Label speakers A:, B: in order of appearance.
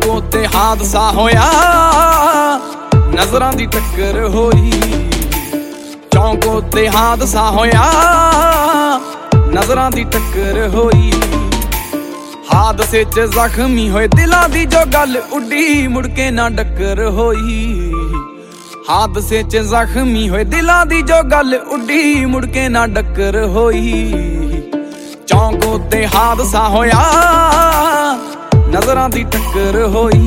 A: ਚੌਂਕ ਉੱਤੇ ਹਾਦਸਾ ਹੋਇਆ, ਨਜ਼ਰਾਂ ਦੀ ਟੱਕਰ ਹੋਈ। ਚੌਂਕ ਉੱਤੇ ਹਾਦਸਾ ਹੋਇਆ, ਨਜ਼ਰਾਂ ਦੀ ਟੱਕਰ ਹੋਈ। ਹਾਦਸੇ 'ਚ ਜ਼ਖਮੀ ਹੋਏ ਦਿਲਾਂ ਦੀ ਜੋ ਗੱਲ ਉੱਡੀ, ਮੁੜ ਕੇ ਨਾ ਡੱਕਰ ਹੋਈ। ਹਾਦਸੇ 'ਚ ਜ਼ਖਮੀ ਹੋਏ ਦਿਲਾਂ ਦੀ ਜੋ ਗੱਲ ਉੱਡੀ, ਮੁੜ ਕੇ ਨਾ ਡੱਕਰ ਹੋਈ। ਚੌਂਕ ਉੱਤੇ ਹਾਦਸਾ ਹੋਇਆ, ਨਜ਼ਰਾਂ ਦੀ ਟੱਕਰ ਹੋਈ।